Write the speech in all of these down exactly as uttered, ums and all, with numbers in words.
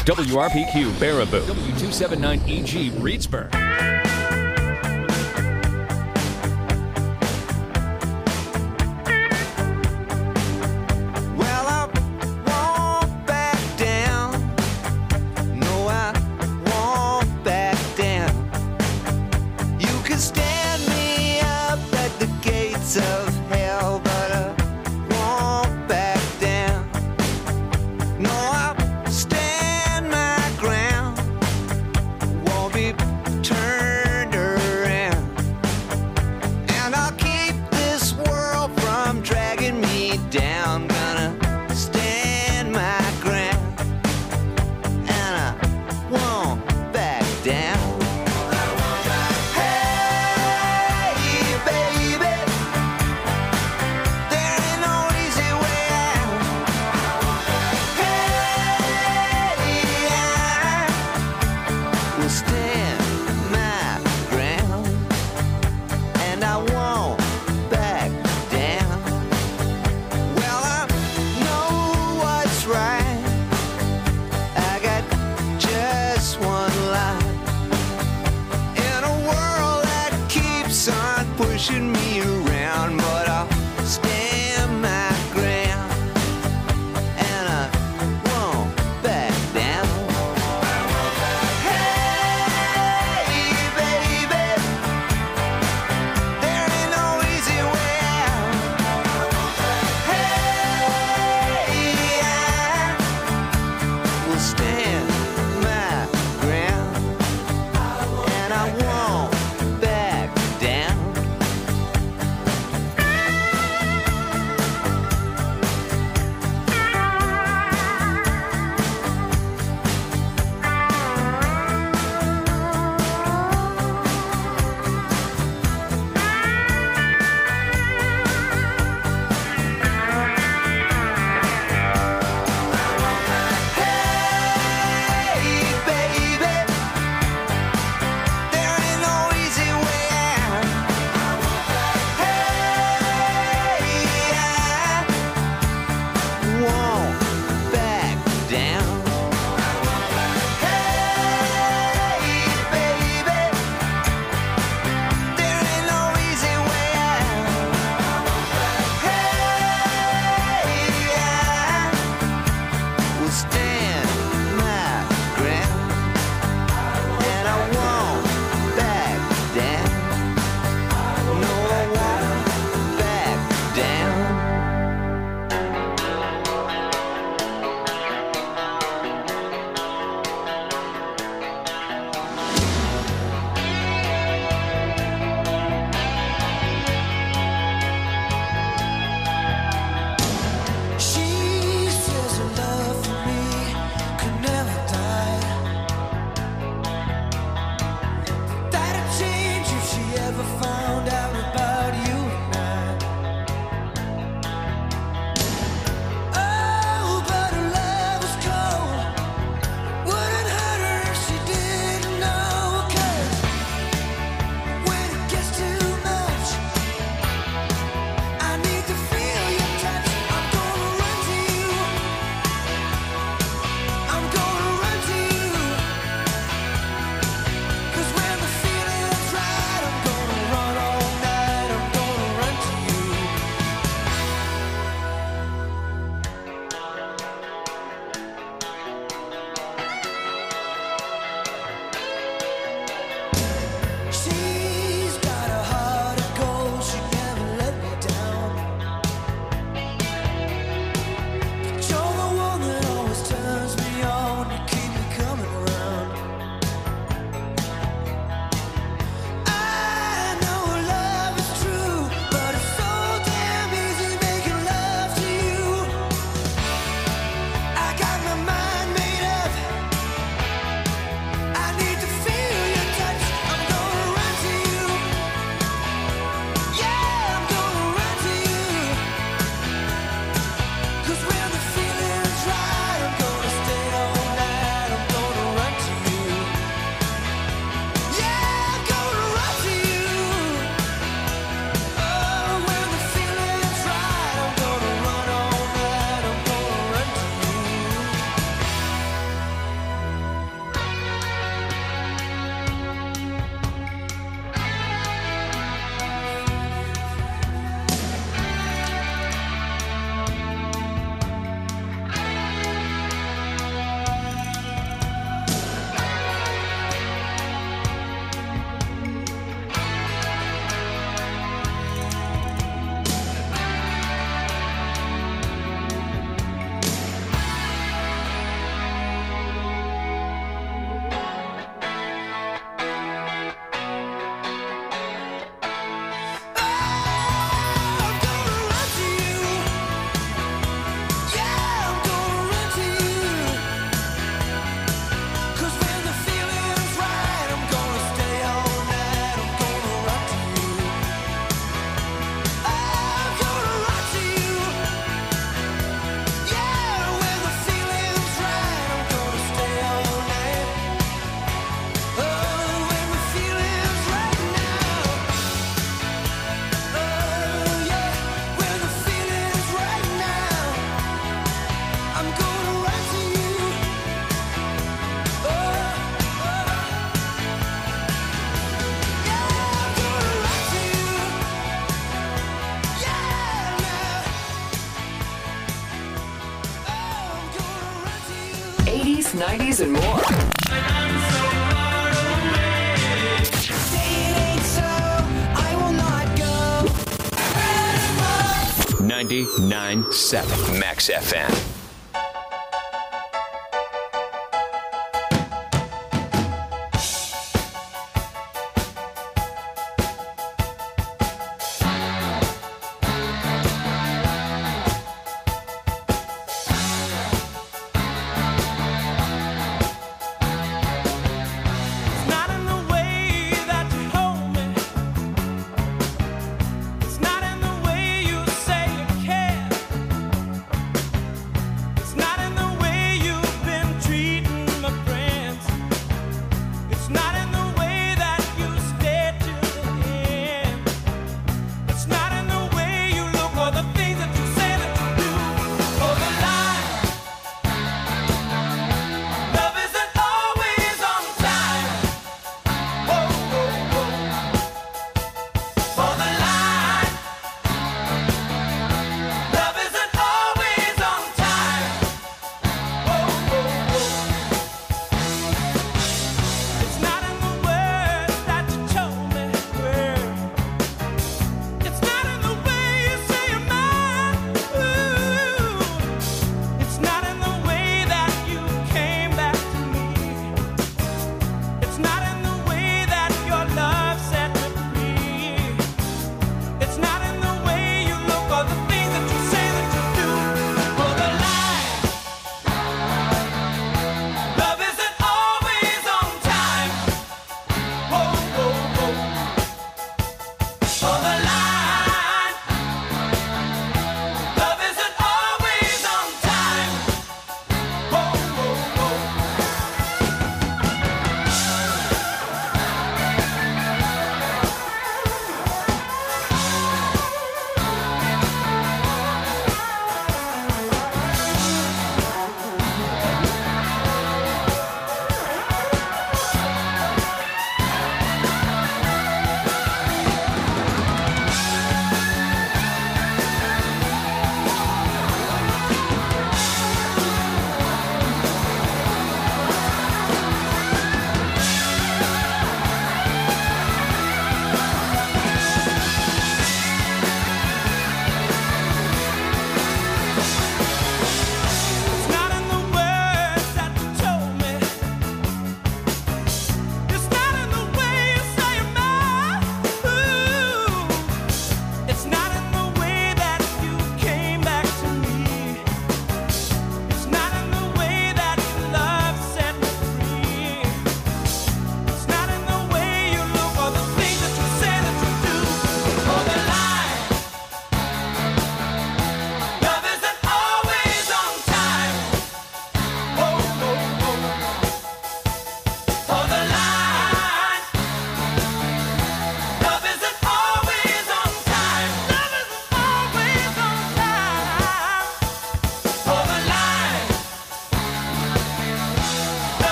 W R P Q Baraboo, W two seventy-nine E G Reedsburg. Pushing me around, but I'll stand my ground, and I won't back down. Hey, baby, there ain't no easy way out. Hey, I will stand my ground, and I won't back down. and more. ninety-nine point seven Max F M.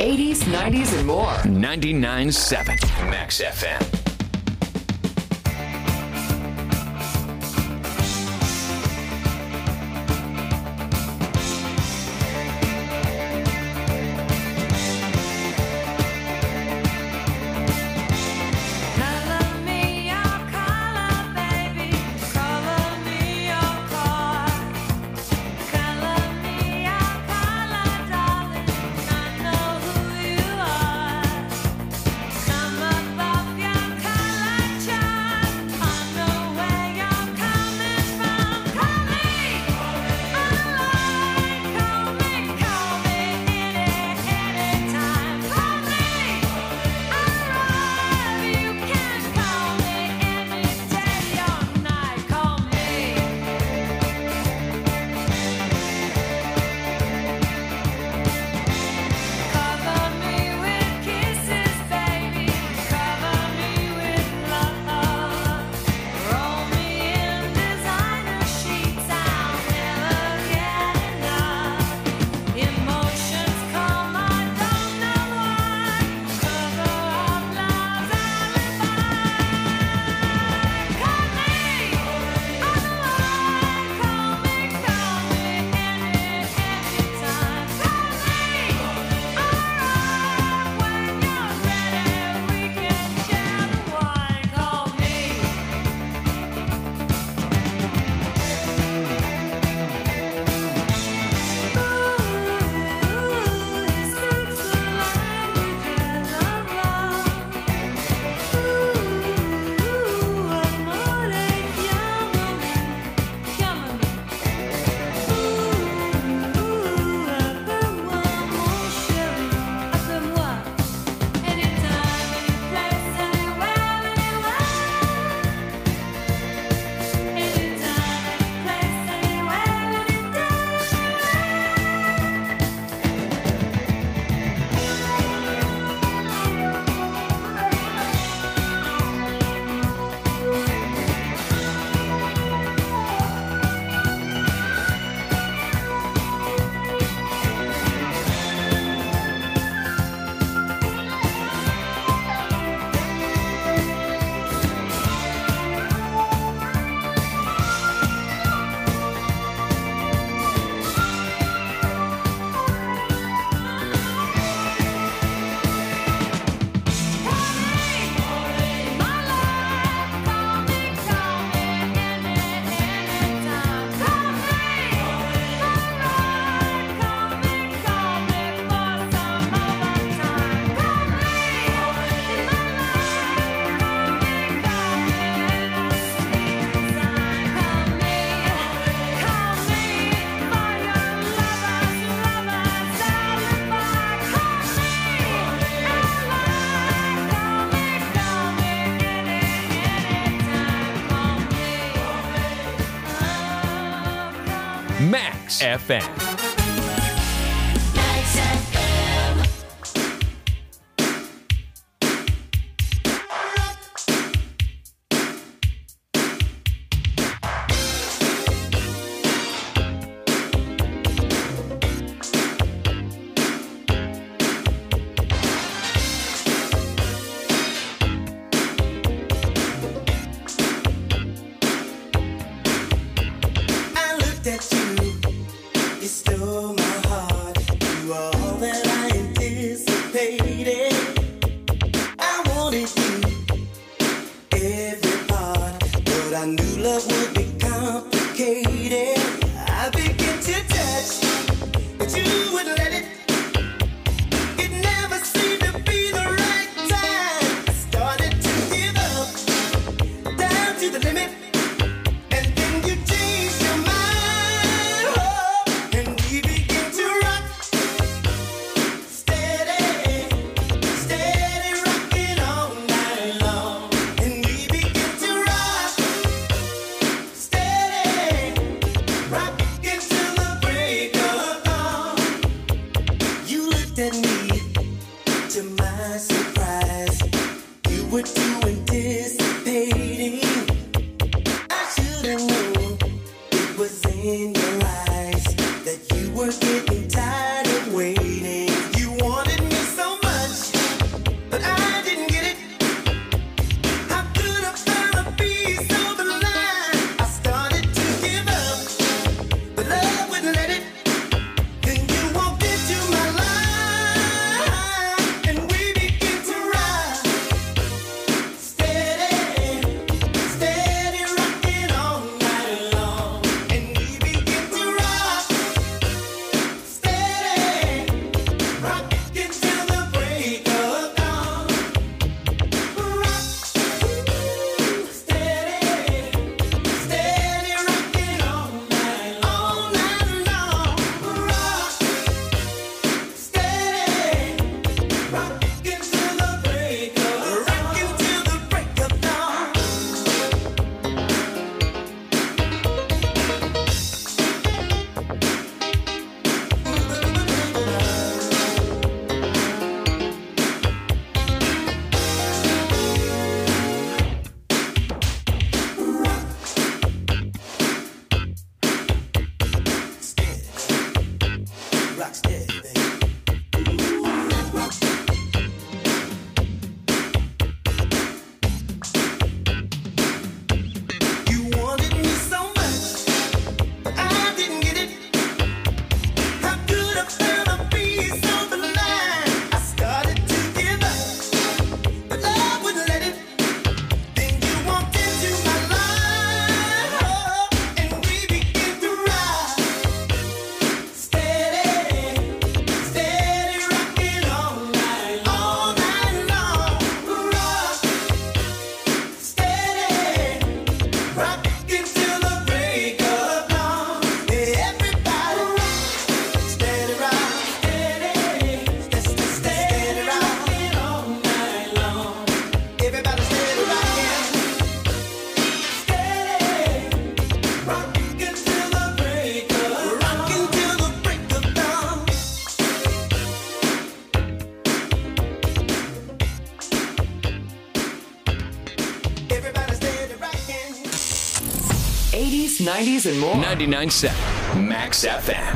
eighties, nineties, and more. ninety-nine point seven Max F M. Max F M. Max F M. I looked at you. You stole my heart. You were all that I anticipated. I wanted you, every part, but I knew love would be complicated. I began to touch, but you wouldn't let it. It never seemed to be the right time. I started to give up, down to the limit. And then you changed your mind, oh, and we began to rock, steady, steady rocking all night long. And we began to rock, steady, rocking till the break of dawn. You looked at me, to my surprise, you were too anticipating. I should have known it was in your eyes that you were getting tired of waiting. You wanted me so eighties, nineties, and more. ninety-nine point seven Max F M.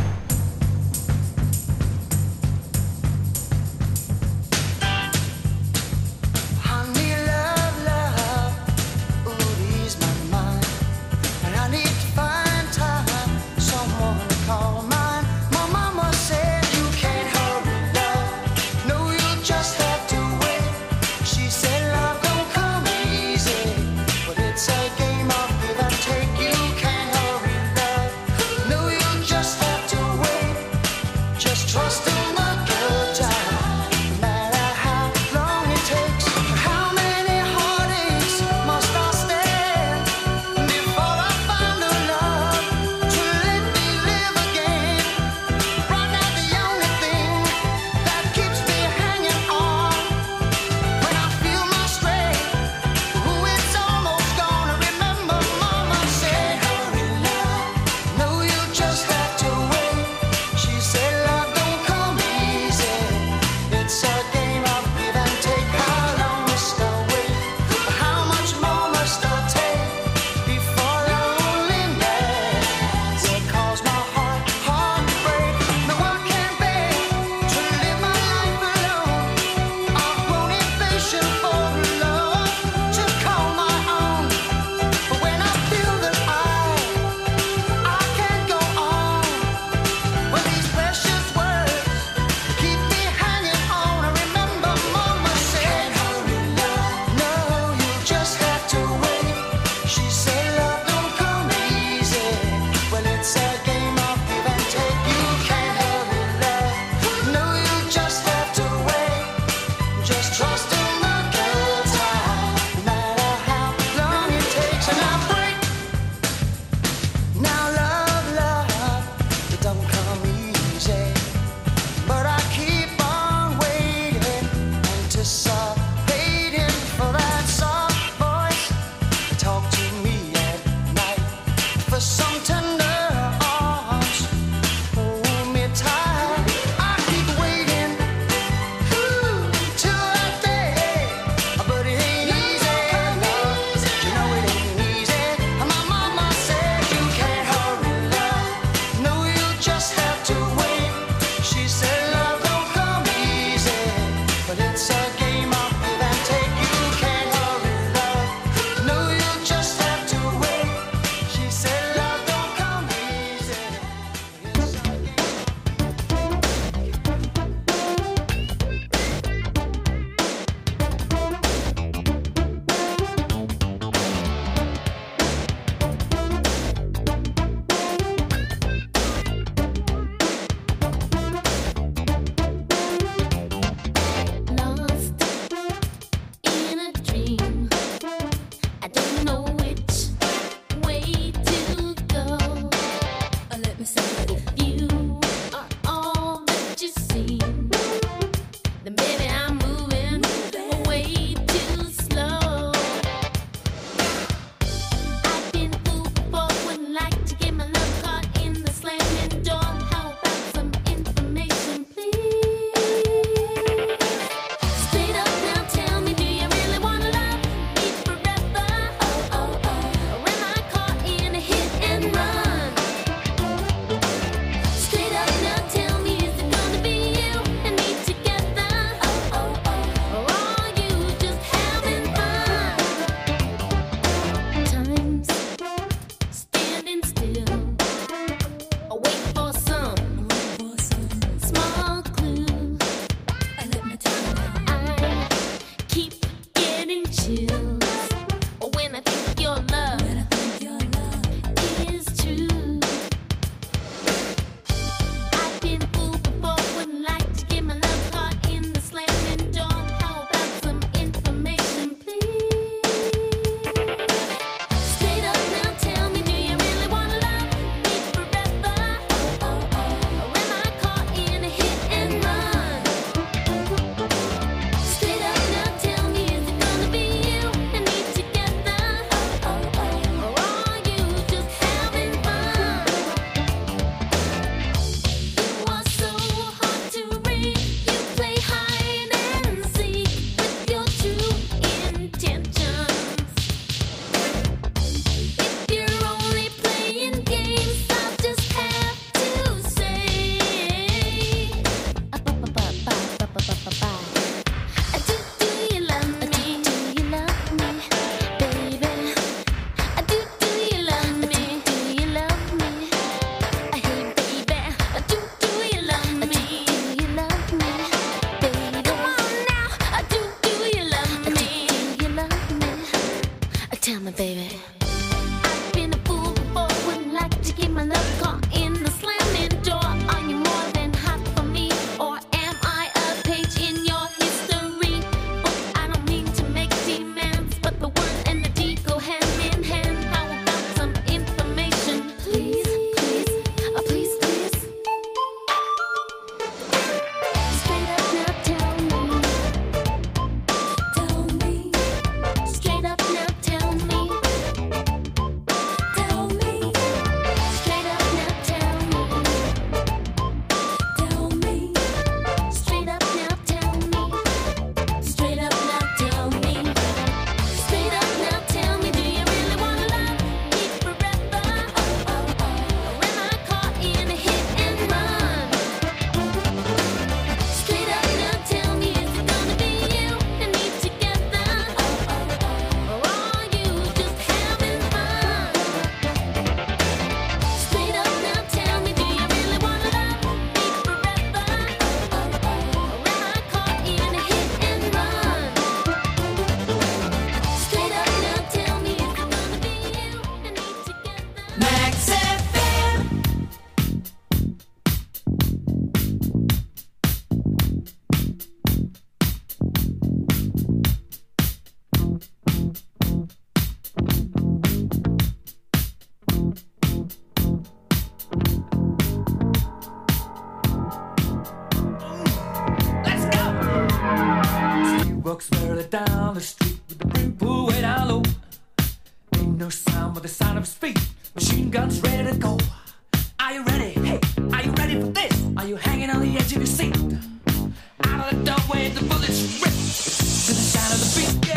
down the street with the brim pulled way down low. Ain't no sound but the sound of his feet. Machine guns ready to go. Are you ready? Hey, are you ready for this? Are you hanging on the edge of your seat? Out of the doorway, the bullets rip to the sound of the beat.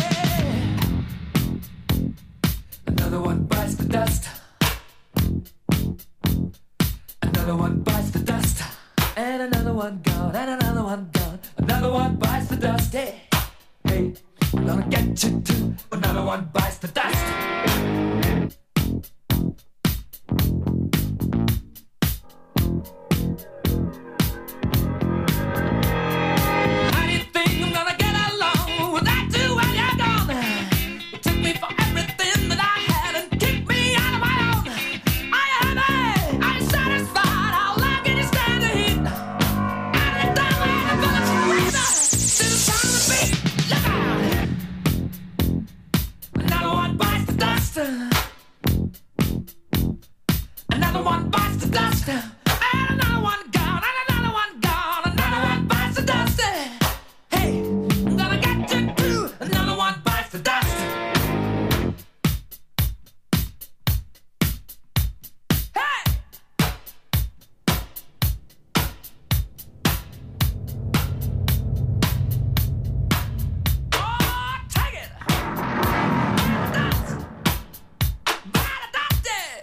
Yeah. Another one bites the dust. Another one bites the dust. And another one gone. And another one gone. Another one bites the dust. Hey, hey, I'm gonna get you too. Another one bites the dust. Another one bites the dust. And another one gone. And another one gone. Another one bites the dust. Hey, I'm gonna get you too. Another one bites the dust. Hey! Oh, take it! Dust! Bite the dust!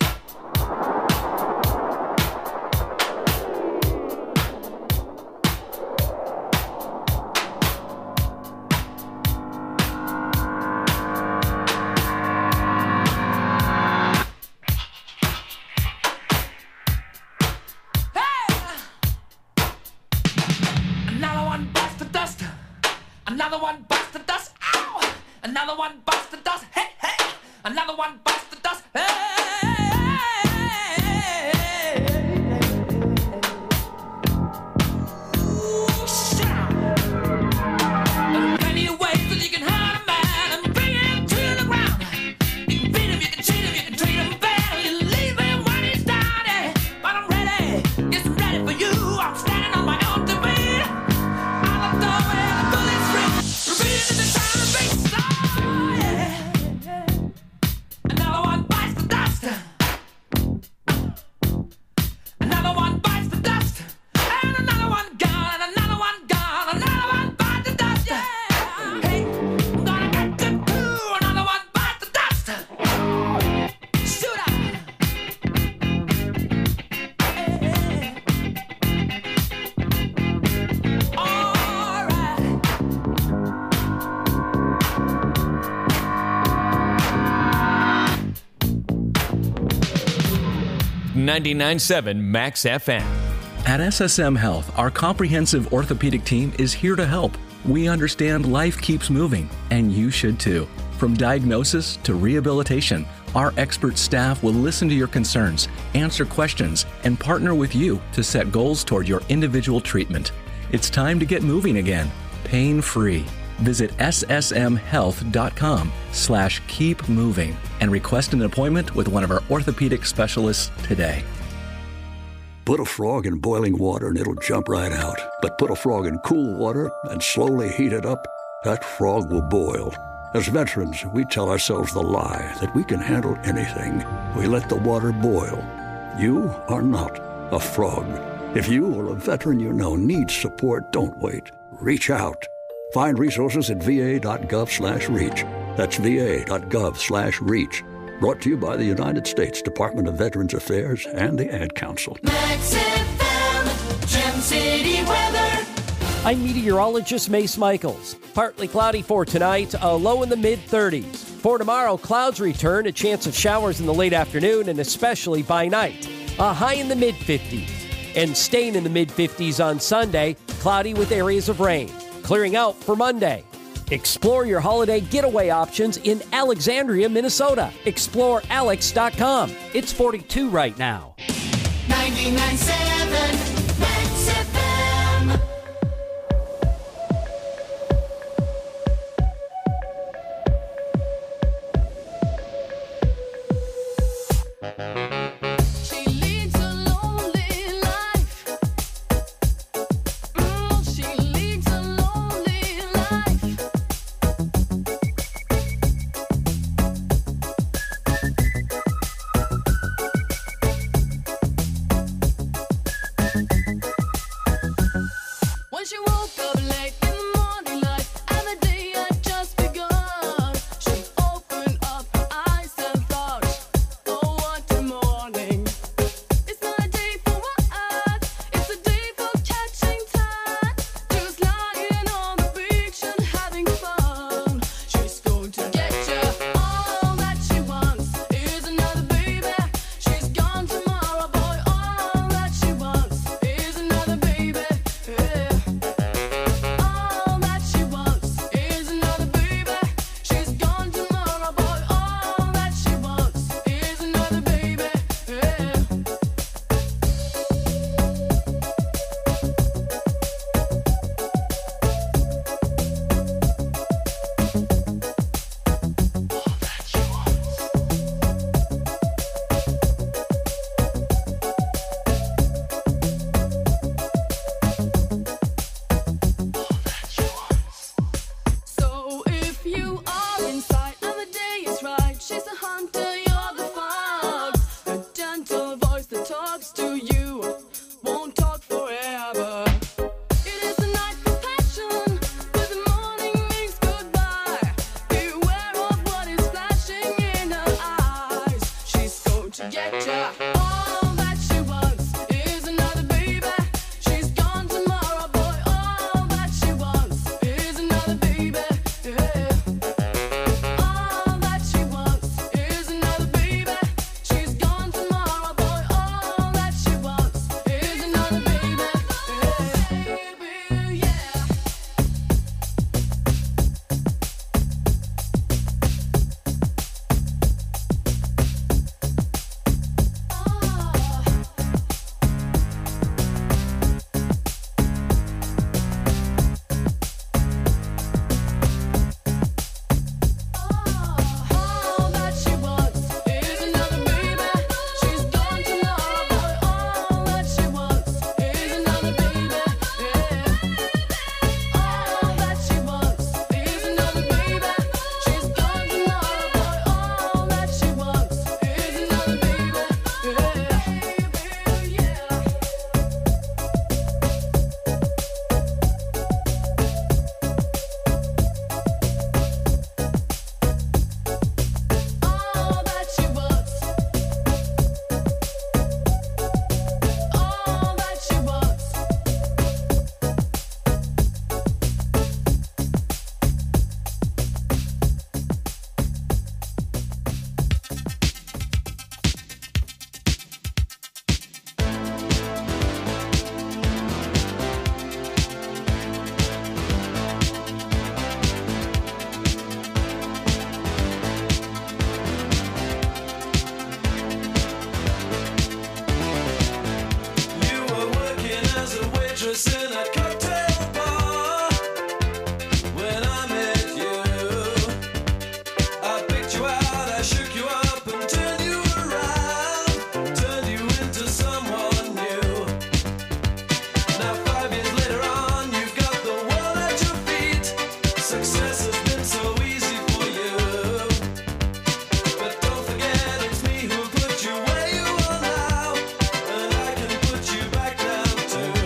Another one bites the dust. Ow! Another one bites the dust. Hey, hey! Another one bites the dust. Hey! Ooh, shut up. There are plenty of ways that you can hurt a man and bring him to the ground. You can beat him, you can cheat him, you can treat him bad, or you leave him when he's down. Eh? But I'm ready, yes, I'm ready for you. I'm standing on my own to beat. Out of the way, the bullets ring. Repeating the sound of bass. Oh, yeah. Another one bites the dust. Another one bites the dust. And another one gone. And another one gone. Another one bites the dust. Yeah. Hey, I'm gonna get you too. Another one bites the dust. Shoot up. Hey. All right. ninety-nine point seven Max F M. At S S M Health, our comprehensive orthopedic team is here to help. We understand life keeps moving, and you should too. From diagnosis to rehabilitation, our expert staff will listen to your concerns, answer questions, and partner with you to set goals toward your individual treatment. It's time to get moving again, pain-free. Visit ssmhealth.com slash keep moving and request an appointment with one of our orthopedic specialists today. Put a frog in boiling water and it'll jump right out. But put a frog in cool water and slowly heat it up, that frog will boil. As veterans, we tell ourselves the lie that we can handle anything. We let the water boil. You are not a frog. If you or a veteran you know needs support, don't wait. Reach out. Find resources at va.gov slash reach. That's va.gov slash reach. Brought to you by the United States Department of Veterans Affairs and the Ad Council. Max F M, Gem City weather. I'm meteorologist Mace Michaels. Partly cloudy for tonight, a low in the mid-thirties. For tomorrow, clouds return, a chance of showers in the late afternoon and especially by night. A high in the mid-fifties. And staying in the mid-fifties on Sunday, cloudy with areas of rain. Clearing out for Monday. Explore your holiday getaway options in Alexandria, Minnesota. explore alex dot com. It's forty-two right now. ninety-nine point seven Max F M. She leads a lonely life. Mm, she leads a lonely life. waitress in a cocktail bar. When I met you, I picked you out, I shook you up and turned you around, turned you into someone new. Now five years later on, you've got the world at your feet. Success has been so easy for you. But don't forget it's me who put you where you are now, and I can put you back down too.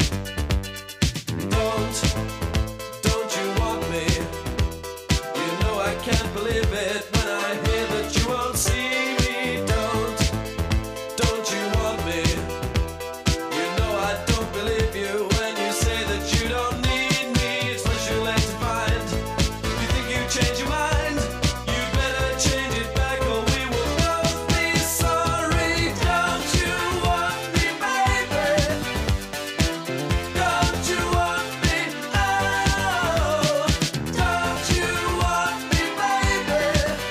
Don't, don't you want me? You know I can't believe it when I hear that you won't see me. Don't, don't you want me? You know I don't believe you when you say that you don't need me. It's much too late to find. You think you change your mind? You better change it back or we will both be sorry. Don't you want me, baby? Don't you want me? Oh, don't you want me, baby?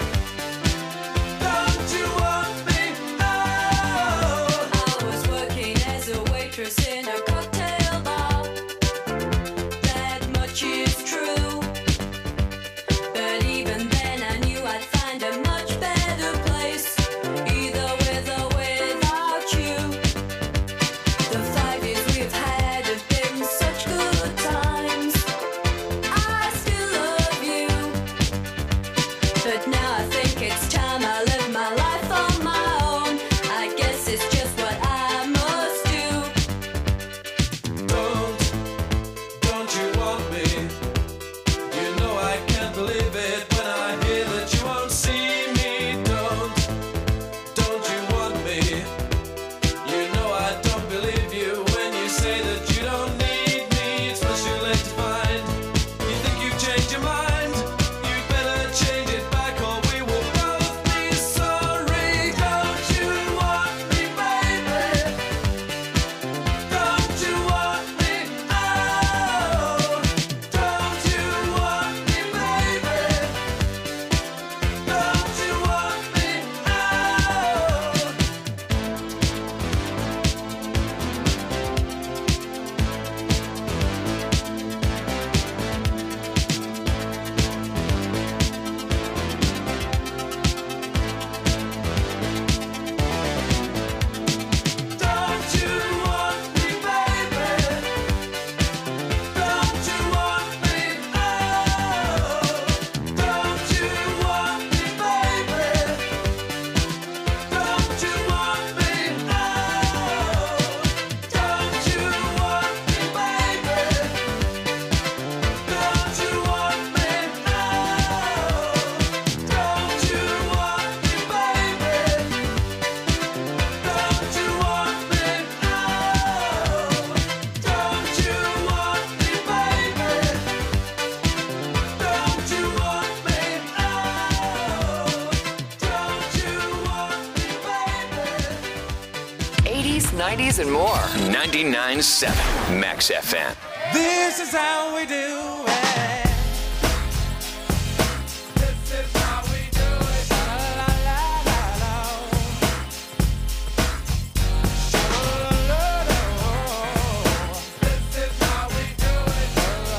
Don't you want me? Oh. I was working as a waitress in a cocktail bar. That much is true. But even then I knew I'd find a much better place, either with or without you. The five years we've had have been such good times. I still love you. But now I think it's time I live my life on my own. I guess it's just what I must do. Don't, don't you want me? You know I can't believe it when I hear that you won't see me. Don't, don't you want me? You know I don't believe you when you say that you don't need me. It's much too late to find. You think you've changed your mind? You better change it back or we will both be sorry. Don't you want me, baby? Don't you want me? Oh, don't you want me, baby? Don't you want me? Don't you want me, baby? Don't you want me? Oh, don't you want me, baby? Don't you want me? Oh, don't you want me, baby? Don't you want me? Oh, don't you want me, baby? Don't you want me? Oh, don't you want me, baby? Don't you want me? Oh, don't you want me, baby? eighties, nineties, and more. ninety-nine point seven Max F M. This is how we do it. This is how we do it. La la la la la. This is how we do it.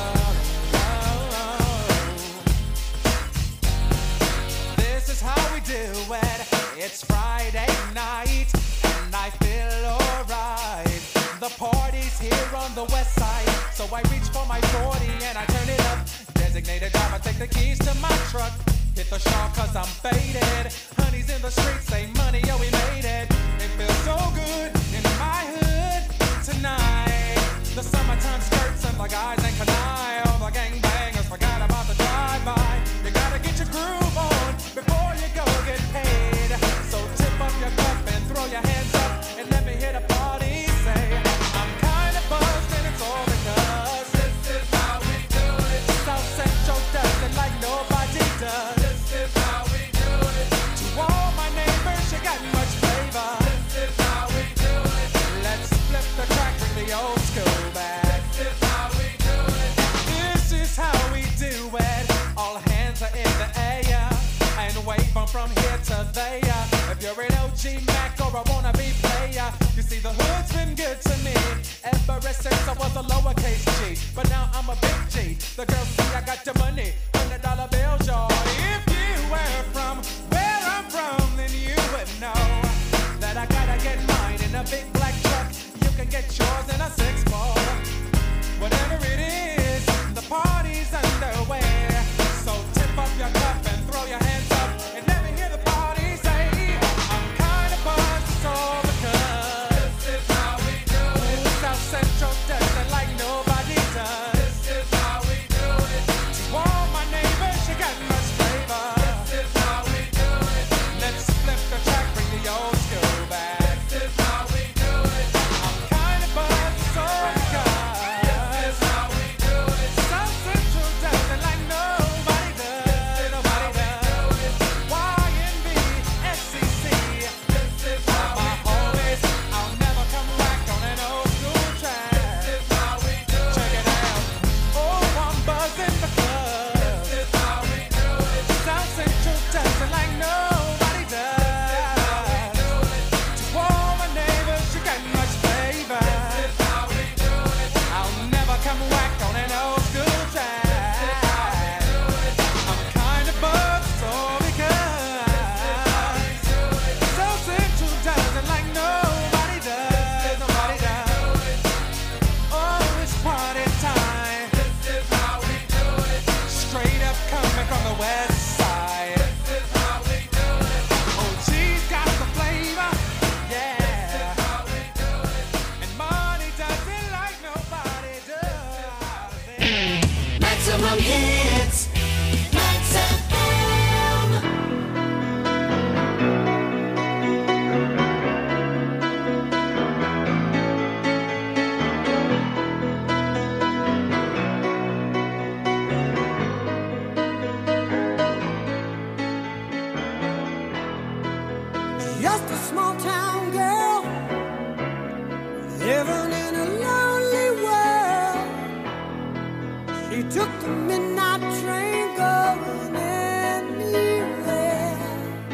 This is how we do it. It's Friday night and I feel alright. The party's here on the west side, so I reach for my forty and I turn it up. Designated driver, take the keys to my truck. Hit the shop cause I'm faded. Honey's in the streets, say money, yo, we made it. It feels so good in my hood tonight. The summertime skirts and the guys ain't canine. All the gangbangers forgot about the drive-by. You gotta get your groove on before you go get paid. So tip up your cup and throw your hands up and let me hear the party say, I'm kinda buzzed and it's all because this is how we do it. South Central does it like nobody does. This is how we do it. To all my neighbors, you got much flavor. This is how we do it. Let's flip the track, bring the old school back. This is how we do it. This is how we do it. All hands are in the air and wave from from here to there. If you're an O G Mac or a wannabe player, you see the hood's been good to me ever since I was was a lowercase G, but now I'm a big G. The girls see I got your money, hundred dollar bills, y'all. If you were from where I'm from, then you would know that I gotta get mine in a big black truck. You can get yours in a six four. Whatever it is, the party's underway. So tip up your cup and throw your hands up and let me hear the party say, I'm kind of buzzed, so because this is how we do it. South Central does it like nobody does. This is how we do it. To all my neighbors, you got much flavor. This is how we do it. Let's flip the track, bring the old school back. This is how we do it. I'm kind of buzzed, so because this is how we do it. South Central does it like nobody does. Nobody does. Y N B, S C C. This is how my homies. I'll never come back on an old school track. This is how we do it. Check it out. Oh, I'm buzzing because this is how we do it. South Central does it like nobody does. To all my neighbors, you got much flavor. This is how we do it. I'll never come back on an old school track. I'm kind of buzzed, so because South Central does it like nobody does. Nobody does. Oh, it's party time. This is how we do it. Straight up coming from the west side. This is how we do it. Oh, G's got the flavor. Yeah. This is how we do it. And money does it like nobody does. Maximum hits. Max F M. Just a small town girl living in a lonely world. She took the midnight train going anywhere.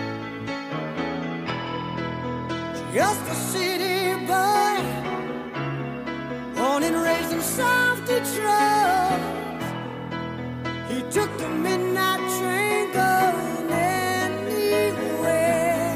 Just a city boy, born and raised in South Detroit. He took the midnight train going anywhere.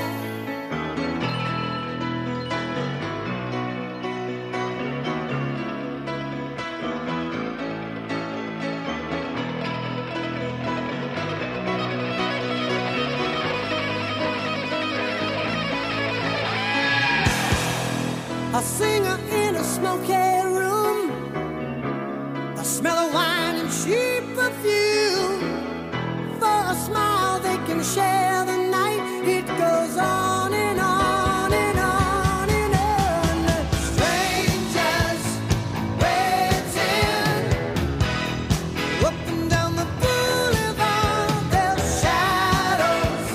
A singer in a smoky room, the smell of wine and cheap perfume. For a smile they can share the night. It goes on and on and on and on. Strangers waiting up and down the boulevard. Their shadows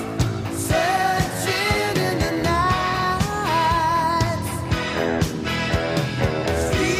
searching in the night.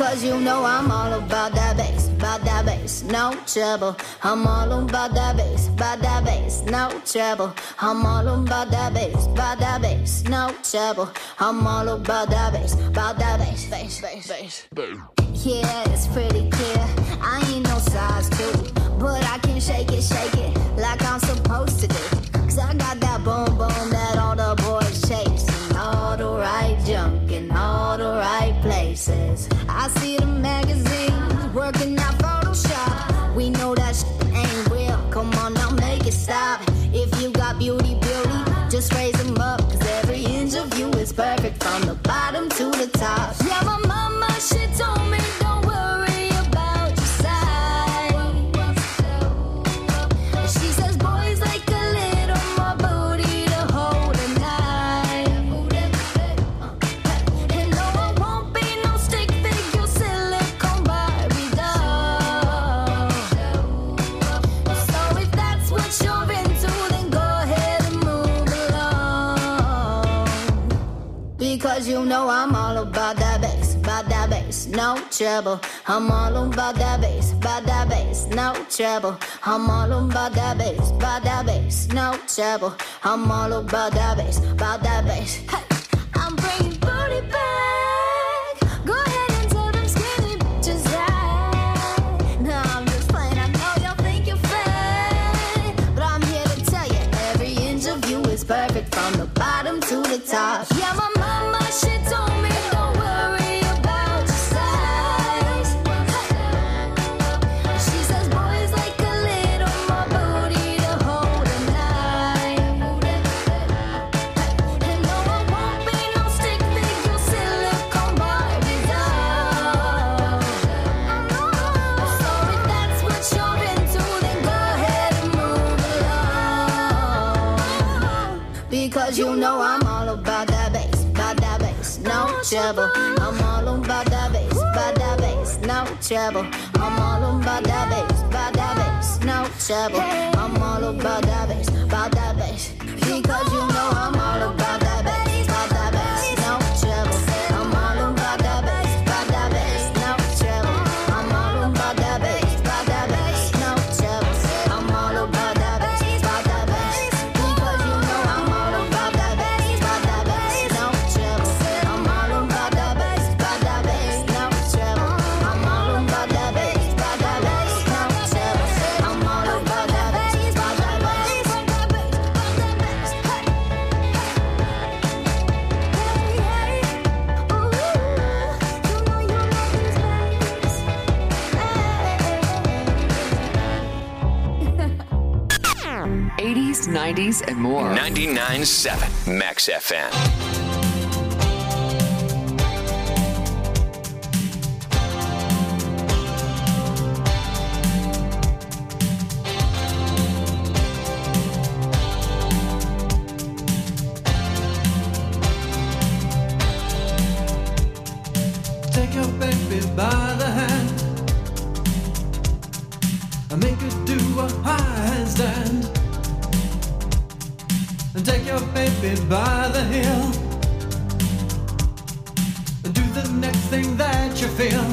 Because you know I'm all about that bass, about that bass, no trouble. I'm all about that bass, about that bass, no trouble. I'm all about that bass, about that bass, no trouble. I'm all about that bass, about that bass, bass, bass, bass. Yeah, it's pretty clear. I ain't no size two, but I can shake it, shake it like I'm supposed to do. Cause I got that boom boom that all the boys chase. All the right junk in all the right places. I see the magazines working out Photoshop. We know that shit ain't real. Come on now, make it stop. If you got beauty, beauty, just raise them up. Cause every inch of you is perfect from the bottom to the top. Yeah, my mama, she told me don't worry about your size. She says boys like a little more booty to hold a knife. And no, I won't be no stick figure silicone Barbie doll. So if that's what you're into, then go ahead and move along. Because you know I'm all about that bass, about that bass, no trouble. I'm all about that bass, about that bass, no trouble. I'm all about that bass, about that bass, no trouble. I'm all about that bass, about that bass. Hey, I'm bringing booty back. Go ahead and tell them skinny bitches that. No, I'm just playing. I know y'all think you're fat, but I'm here to tell you every inch of you is perfect from the bottom to the top. Yeah, my mama, she told me don't worry about your size. She says boys like a little more booty to hold a knife. And no, I won't be no stick figure silicone Barbie doll. So if that's what you're into, then go ahead and move along. Because you know I'm all about that bass, about that bass, no trouble. I'm all about that bass, about that bass, no trouble. I'm all about that bass, about that bass, no trouble. I'm all about that bass, about that bass. Because you know I'm all about that bass, about that bass, no trouble. I'm all about that bass, about that bass, no trouble. I'm all about that bass, about that bass, no trouble. I'm all about that bass, about that bass. Because you know I'm all about that bass, about that bass, no trouble. I'm all about that bass, about that bass, no trouble. I'm all about that bass, about that bass, no trouble. I'm all about that bass, about that bass, about that bass, about that eighties, nineties, and more. ninety-nine point seven Max F M. Take your baby by the hand and make her do a handstand. And take your baby by the heel and do the next thing that you feel.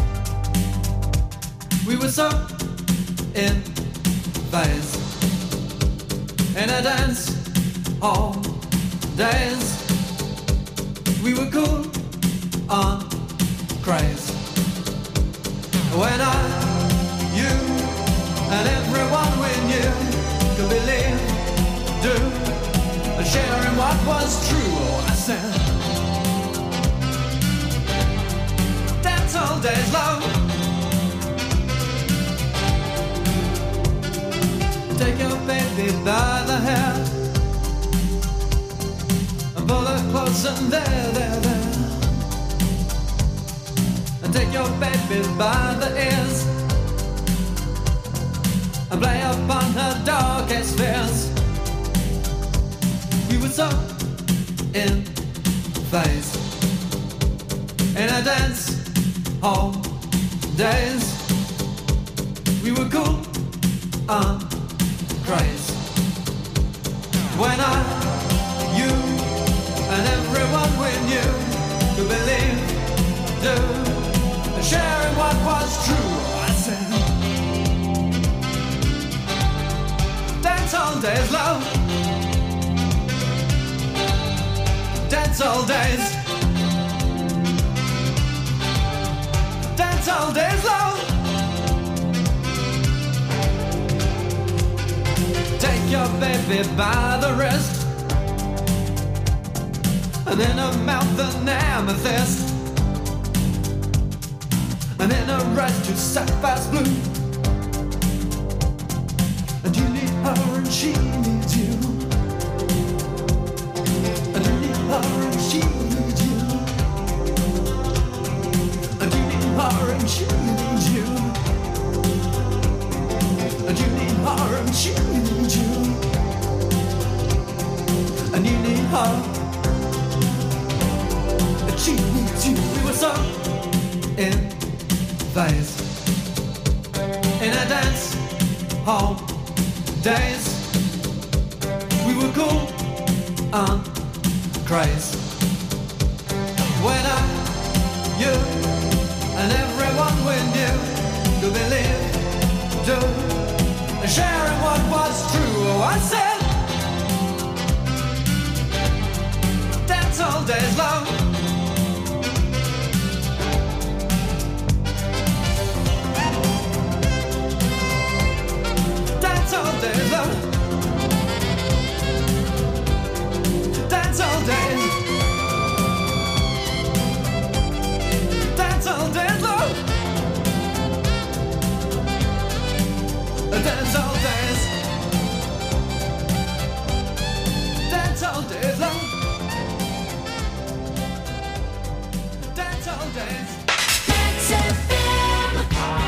We were so in phase in a dance all days. We were cool on craze. When I, you, and everyone we knew could believe, do, and share in what was true. Oh, I said, dance all days long. Take your baby by the hair and pull her close and there, there, there. And take your baby by the ears and play upon her darkest fears. We were so in phase in a dance hall days. We were cool on craze. When I, you, and everyone we knew could believe, do, and Dance all days. Dance all days long. Take your baby by the wrist, and in her mouth an amethyst, and in her eyes two sapphires blue. And you need her and she needs you. And you need her and she needs you. And you need her and she needs you. And you need her and she needs you. And you need her and she needs you. We were so in phase in a dance hall days. We were cool and crazy. When I, you, and everyone we knew to believe, to sharing what was true. Oh, I said, dance all days long. Dance all days long. Dance all days. Dance all days long. Dance all days. Dance all days long. Dance all days. Dance F M.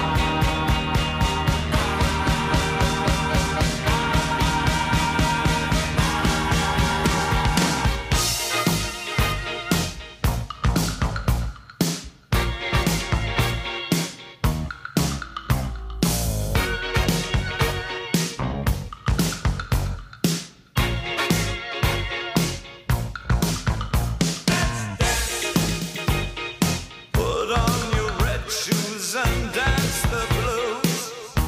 Put on your red shoes and dance the blues.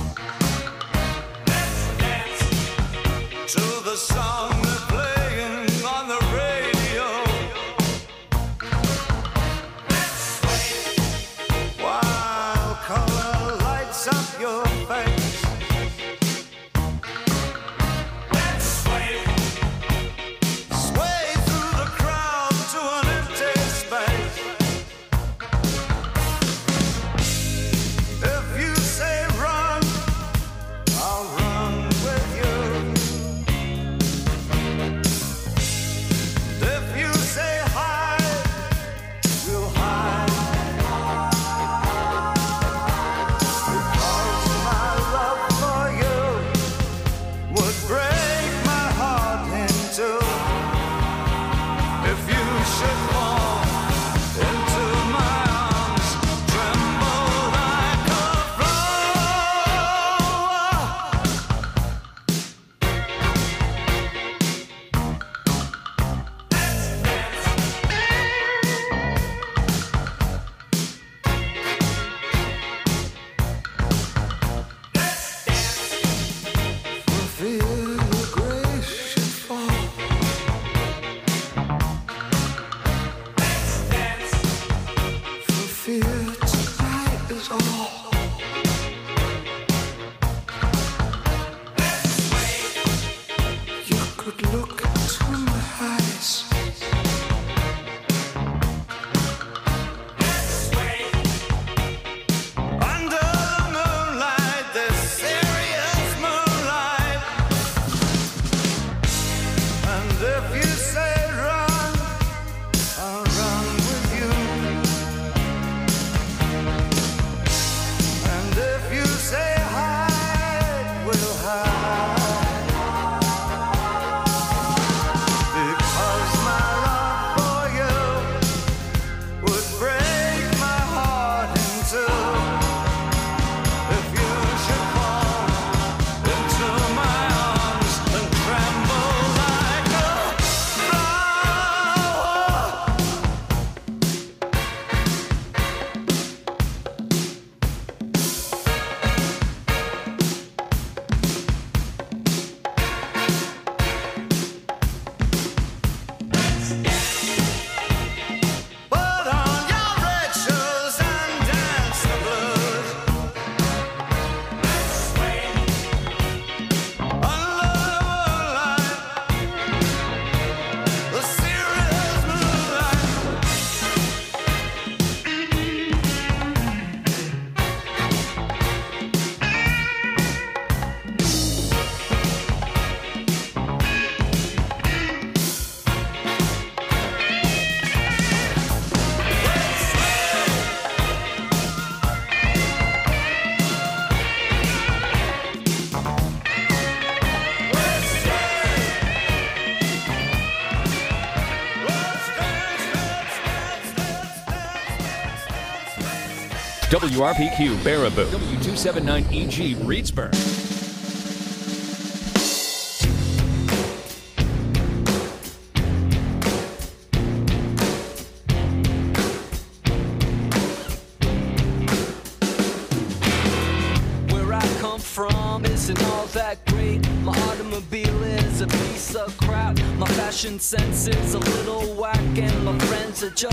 Let's dance to the song they're playing on the radio. Let's sway while color lights up your face. Let's sway, sway through the crowd to an empty space. If you say run, I'll run with you. If you say hide, we'll hide. Because my love for you would break my heart in two. If you should fall into my arms, tremble like a flower. For fear your grace should fall. For fear tonight is all. You could look into my eyes. Under the moonlight, this serious moonlight. And if you say run, I'll run with you. And if you say hide, we'll hide. Because my love for you would break my heart in two. If you should fall into my arms and tremble like a W R P Q Baraboo, W two seventy-nine E G Reedsburg. Where I come from isn't all that great. My automobile is a piece of crap. My fashion sense is a little whack, and my friends are just